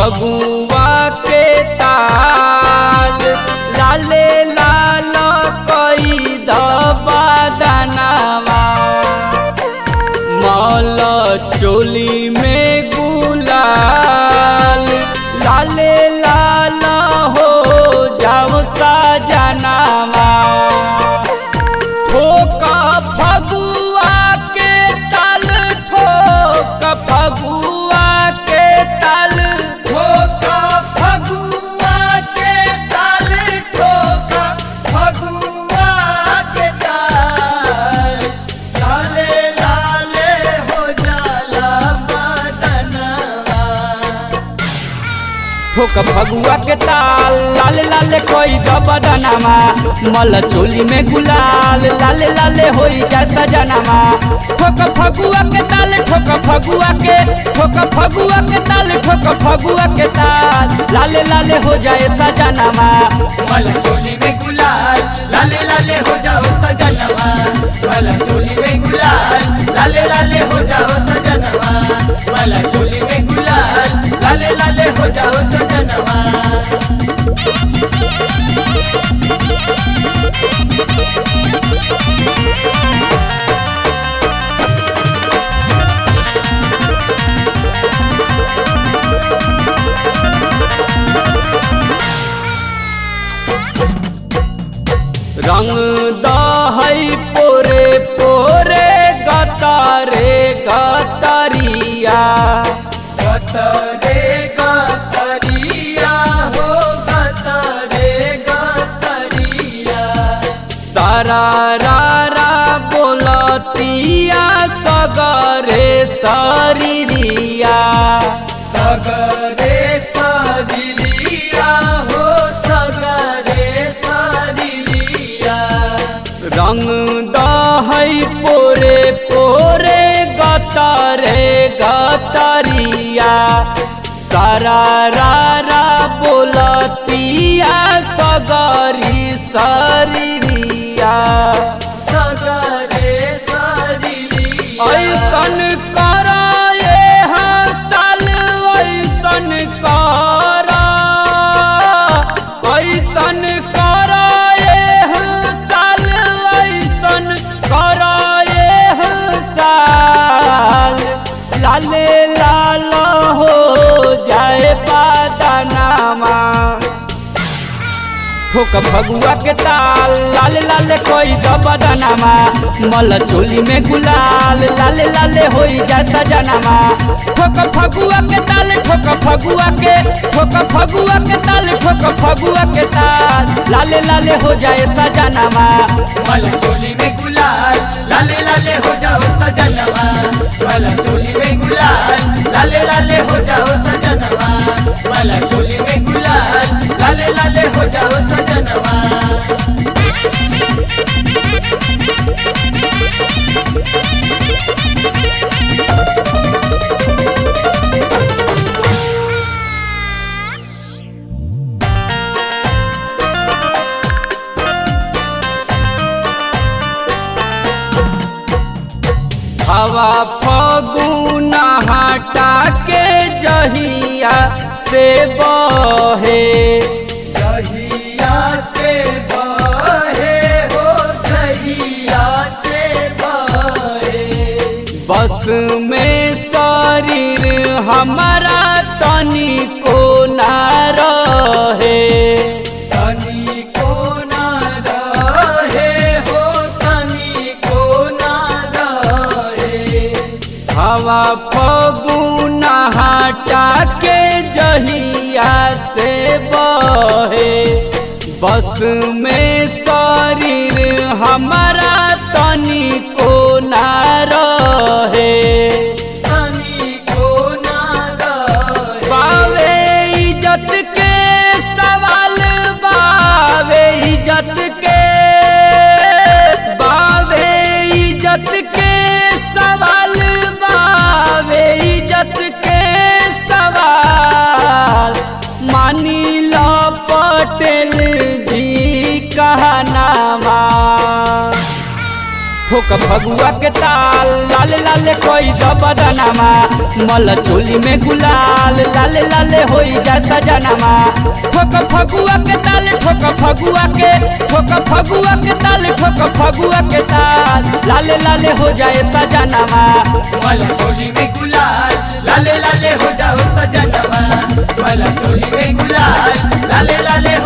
फगुआ के ताल लाले लाल कई दबा दानावा मल चोली में गुलाल लाले लाल हो जाओ सजनावा ठोक फगुआ के ताल ठोक फगुआ के ताल ठोक फगुआ के ताल ठोक फगुआ के ताल लाले लाले हो जाला बदनवा ठोक फगुआ के ताल लाले लाले कोई दबदनामा मल चोली में गुलाल लाले लाले होई जा सजनामा ठोक फगुआ के ताल ठोक फगुआ के ताल ठोक फगुआ के ताल लाले लाले हो जाए सजनामा वाला चोली में गुलाल लाले लाले हो जाओ सजनवा वाला चोली में गुलाल लाले लाले हो जाओ सजनवा वाला चोली में गुलाल लाले लाले हो जाओ सजनवा रंग दहई पोरे पोरे गतारे गतरिया गतरे गतरिया हो गतरे गतरिया सारा रा बोलतिया सगरे शरीरिया सगरे सदिलिया हो सगरे सदिलिया रंग दहई पोरे पोरे गतरे गतरिया सारा रा बोलतिया सगरी शरीरिया सगरे सदिलिया ऐसन कराए हसल ऐसन कराए हसल ऐसन कराए हसल लाले लाल हो जाए बदनामा ठोक फगुआ के ताल लाले लाले कोई दबदनामा मल चोली में गुलाल लाले लाले होई जा सजनामा ठोक फगुआ के ताल ठोक फगुआ के ताल ठोक फगुआ के ताल लाले लाले हो जाए सजनामा वाला चोली में गुलाल लाले लाले हो जाओ सजनवा वाला चोली में गुलाल लाले लाले हो जाओ सजनवा वाला चोली में गुलाल लाले लाले हो जाओ सजनवा हवा फगुना हटा के जहिया से बहे जहिया से बहे हो जहिया से बहे बस में शरीर हमारा तनिको ना रहे तनिको ना रहे हो तनिको ना रहे हवा फगुना हटा के जहिया से बहे बस में शरीर हमारा तनिको ना रहे तनिको ना रहे बावे इज्जत के सवाल बावे इज्जत के सवाल बावे इज्जत के सवाल मानी लो पटेल जी कहनामा ठोक फगुआ के ताल लाले लाले कोई बदनामा मल चोली में गुलाल लाले लाले होई जा सजनमा ठोक फगुआ के ताल ठोक फगुआ के ताल ठोक फगुआ के ताल लाले लाले हो जाए सजनमा मला चोली में गुलाल लाले लाले हो जाओ सजनवा मला चोली में गुलाल लाले लाले